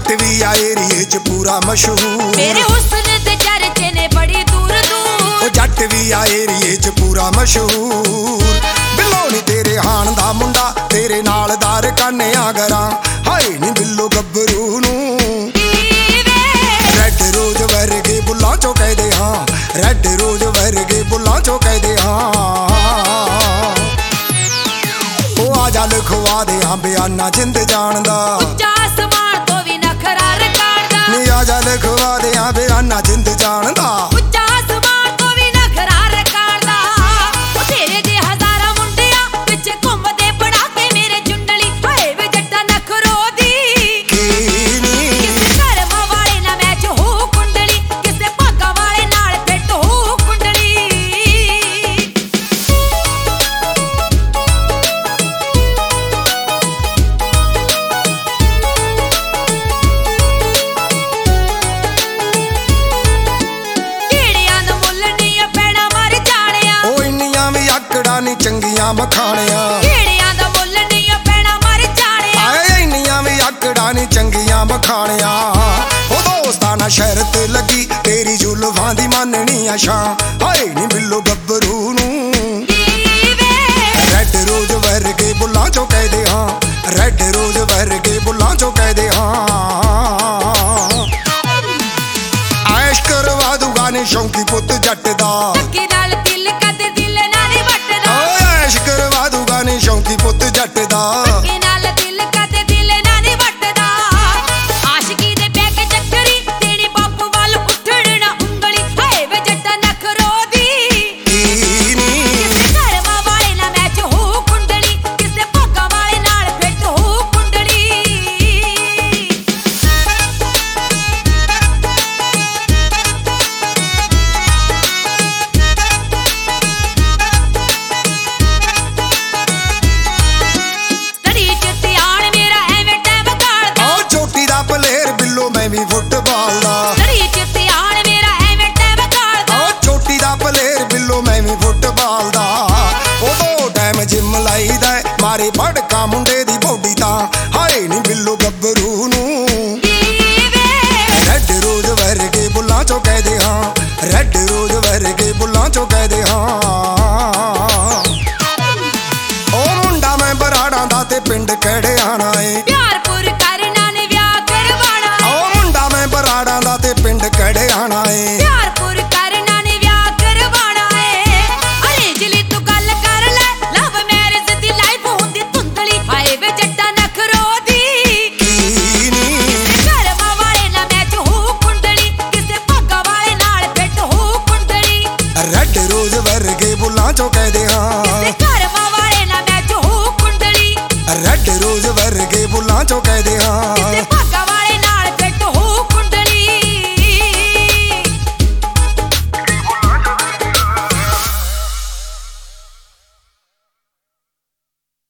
जट भी आ एरिए च पूरा मशहूर। मेरे हुस्न दे चर्चे ने बड़ी दूर दूर। जट भी आ एरिए च पूरा मशहूर। बिल्लो नी तेरे हान दा मुंडा तेरे नाल दार कान्या गरा हाय नी बिल्लो गब्बरू नू। रेड रोज वर्गे बुल्ला चो कह दे हाँ, रेड रोज वर्गे बुल्ला चो कह दे हाँ। ओ आजा लिखवा दे हाँ बयाना जिंद जान दा। उच्चा आसमान तो भी नखरा रिकार्ड दा। नी आजा लिखवा दे हाँ बयाना जिंद जान दा। उच्चा आसमान तो भी नखरा रिकार्ड दा। ओ तेरे जे हजारा मुंडिया पिछे घुमदे बड़ा के मेरे चुंडली हाय वे जट्टा नखरो दी। किसे कर्म वाले ना मैच हो कुंडली, किसे भागा वाले नाल फिट हो कुंडली। नी चंगियां मखाणियां कीड़ियां दा मुੱਲ नहीं पैना मर जाणिया। आए इन्नियां भी आकड़ा नी चंगियां मखाणियां। ओ दोस्ताना शरत लगी तेरी जुल्फां दी माननी आशा हाय नी बिल्लो गब्बरू नू। रेड रोज वर्गे बुल्ला चो कह दे हाँ, रेड रोज वर्गे बुल्ला चो कह दे हाँ। ऐश करवा दूंगा नी शौकी पुत जट दा। करवा दूंगा नी शौकी पुत जट दा। नाल दिल कदे दिल ना नी वटदा। आशिकी दे पैके चक्करी तेरी बापू वाल उठड़ना उंगली हाय वे जट्टा नखरो दी। किसे कर्मा वाले ना मैच हो कुंडली, किसे भागा वाले नाल फिट हो कुंडली। मैं भी फुटबाल दा।